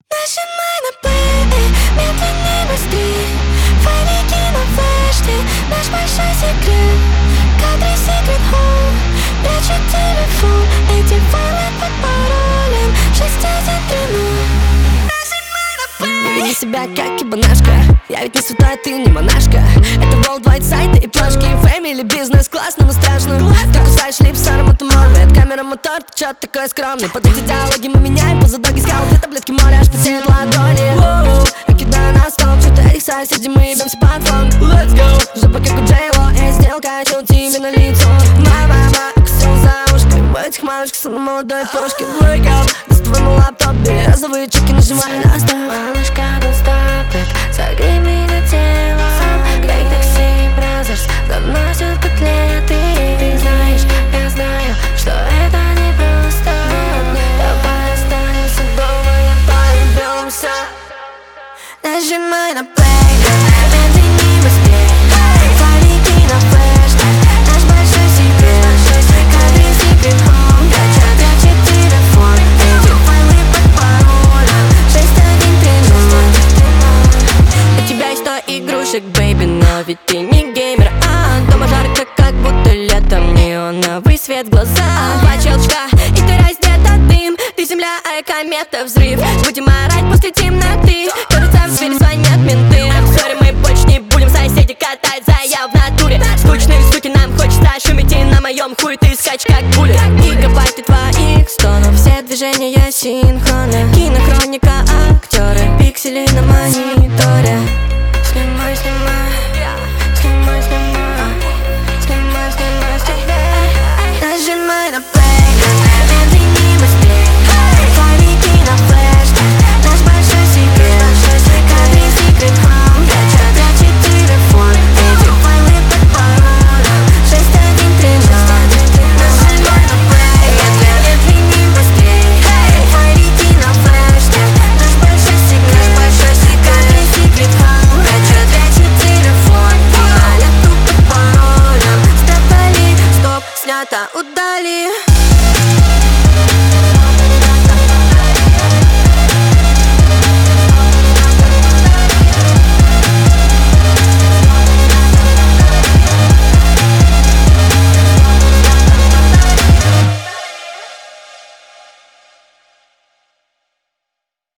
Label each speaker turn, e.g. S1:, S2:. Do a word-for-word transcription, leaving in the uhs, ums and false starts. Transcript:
S1: Нажимай на плей, медленнее, быстрей. Файлики на флешке, наш большой секрет. Кадры секрет хоум, прячет телефон. Эти файлы под паролем шесть один три ноль. Нажимай на плей.
S2: Не веди себя как ебанашка, я ведь не святая, ты не монашка. Это worldwide сайты и плашки, family, бизнес-класс, но страшно. Ты кусаешь лип с ароматом морвет, камера, мотор, ты чё такой скромный? Под эти диалоги мы меняем поза доги скал. Где таблетки моря, аж потеют ладони. Я кидаю на стол, что-то рисай, среди мы ебемся под фон. Let's go, жопа как у Джейло, и сделка, чё тебе на лицо. Мама, укусил за ушко, в этих малышках словно молодой пушки. Wake up, доставай мой лаптоп, бери розовые чеки, нажимай на стоп.
S1: Малышка, don't stop it, согрей меня телом. Как такси, бразерс, заносят котлеты. Ты знаешь, я знаю, что это не просто. Давай останемся дома, я полюбился. Нажимай на плей, медленнее, быстрей. Файлики на флешке, наш большой секрет. Кадры секрет хоум, прячет телефон. Эти файлы под паролем шесть один три ноль.
S2: У тебя есть сто игрушек, бэйби, но ведь ты не геймер. А дома жарко, как будто летом, неоновый свет в глаза. Два щелчка, и ты раздета дым. Ты земля, а я комета, взрыв. Будем орать после темноты. Кажется, в дверь звонят менты. I'm sorry, мы больше не будем соседи катать заяв в натуре. Скучные суки, нам хочется шуметь, и на моем хуй ты скачь как пуля. Гигабайты твоих стонов, все движения синхронны. Кинохроника, актеры, пиксели на мониторе.
S1: Снимай, снимай, снимай, снимай, снимай, снимай, снимай. Нажимай на плей, медленнее, быстрей. Файлики на флешке, наш большой секрет. Кадры секрет хоум, прячет телефон. Эти файлы под паролем шесть один три ноль. Нажимай на плей, медленнее, быстрей. Файлики на флешке, наш большой секрет. Кадры секрет хоум, прячет телефон. Файлы под паролем. Стопали, стоп, снято, удали.